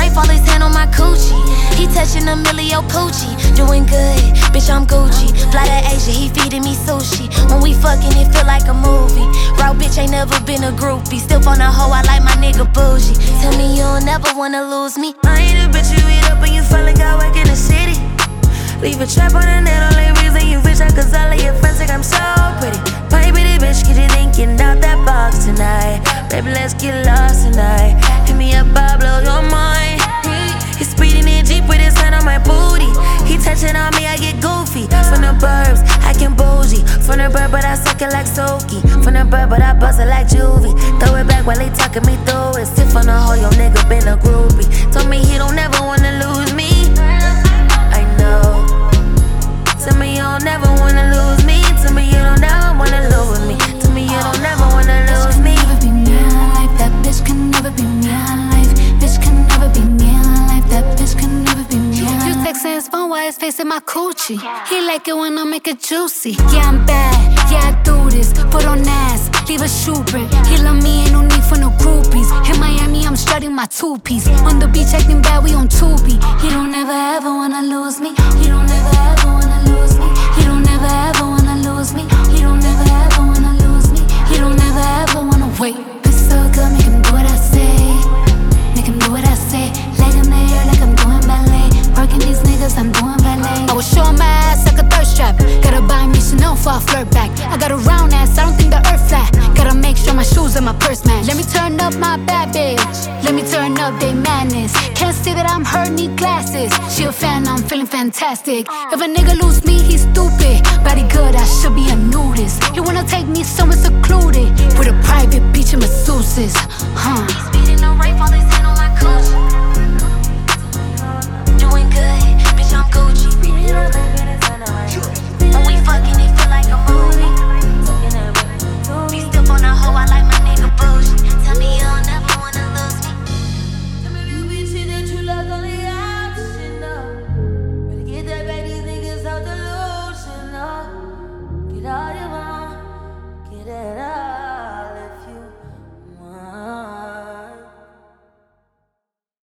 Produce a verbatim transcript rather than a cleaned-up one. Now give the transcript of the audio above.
Rafe, all his hand on my coochie. He touching Emilio Pucci, doing good, bitch, I'm Gucci. Fly to Asia, he feeding me sushi. When we fucking, it feel like a movie. Raw bitch ain't never been a groupie. Still on a hoe, I like my nigga bougie. Tell me you'll never wanna lose me. I ain't a bitch you eat up and you feel like I work in the city. Leave a trap on the net, only reason you rich, cause all of your friends think I'm so pretty. Pipe it, bitch, get you thinking out that box tonight. Baby, let's get lost tonight. Hit me up, I'll blow your mind. He's speeding in Jeep with his hand on my booty. He touching on me, I get goofy. From the burbs, I can bougie. From the bird, but I suck it like Soaky. From the bird, but I bust it like Juvie. Throw it back while they talking me through it. Stiff on the hoe, your nigga been a groupie. Told me he don't never wanna lose me. I know. Tell me you don't never wanna lose me. Tell me you don't never wanna lose me. Tell me you don't never wanna lose me. Never be me in life. That bitch can never be me in life. Bitch can never be me in life. That bitch can never be me in life. You texting his phone while his face in my coochie. He like it when I make it juicy. Yeah, I'm bad. Yeah, I do this. Put on ass. Leave a shoe print. He love me, ain't no need for no groupies. In Miami, I'm strutting my two piece. On the beach, acting bad, we on Tubi. He don't ever ever wanna lose me. He don't ever ever wanna lose me. He don't ever ever wanna lose me. He don't ever ever wanna lose me. He don't ever ever wanna wait. It's so good, make him do what I say. Make him do what I say. Leg in the air like I'm doing ballet. Working these niggas, I'm doing ballet. I was showing my ass like a thirst trap. Gotta buy me Chanel for a flirt back. I got a round ass, I don't think the earth flat. Gotta make sure my shoes and my purse match. Let me turn up my bad bitch. Let me turn up they madness. Can't say that I'm her, need glasses. She a fan, I'm feeling fantastic. If a nigga lose me, he's stupid. Body good, I should be a nudist. He wanna take me somewhere secluded with a private beach and masseuses. Huh. He's speeding on Rafe, all his hand on